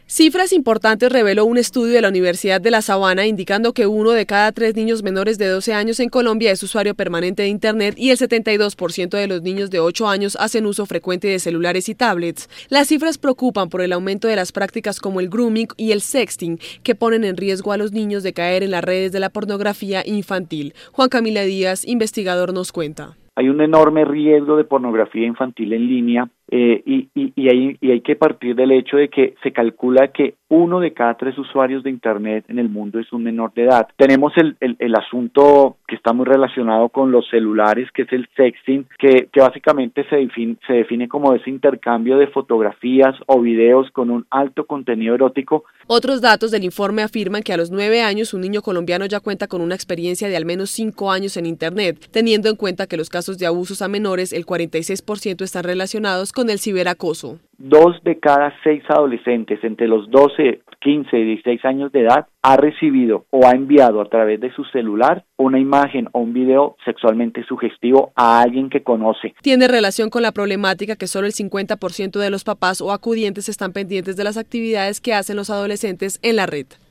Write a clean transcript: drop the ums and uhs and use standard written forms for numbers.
Cifras importantes reveló un estudio de la Universidad de La Sabana indicando que 1 de cada 3 niños menores de 12 años en Colombia es usuario permanente de Internet y el 72% de los niños de 8 años hacen uso frecuente de celulares y tablets. Las cifras preocupan por el aumento de las prácticas como el grooming y el sexting, que ponen en riesgo a los niños de caer en las redes de la pornografía infantil. Juan Camilo Díaz, investigador, nos cuenta. Hay un enorme riesgo de pornografía infantil en línea y hay que partir del hecho de que se calcula que 1 de cada 3 usuarios de Internet en el mundo es un menor de edad. Tenemos el asunto que está muy relacionado con los celulares, que es el sexting, que básicamente se define como ese intercambio de fotografías o videos con un alto contenido erótico. Otros datos del informe afirman que a los 9 años un niño colombiano ya cuenta con una experiencia de al menos 5 años en Internet, teniendo en cuenta que los casos de abusos a menores, el 46% están relacionados con el ciberacoso. 2 de cada 6 adolescentes entre los 12, 15 y 16 años de edad ha recibido o ha enviado a través de su celular una imagen o un video sexualmente sugestivo a alguien que conoce. Tiene relación con la problemática que solo el 50% de los papás o acudientes están pendientes de las actividades que hacen los adolescentes en la red.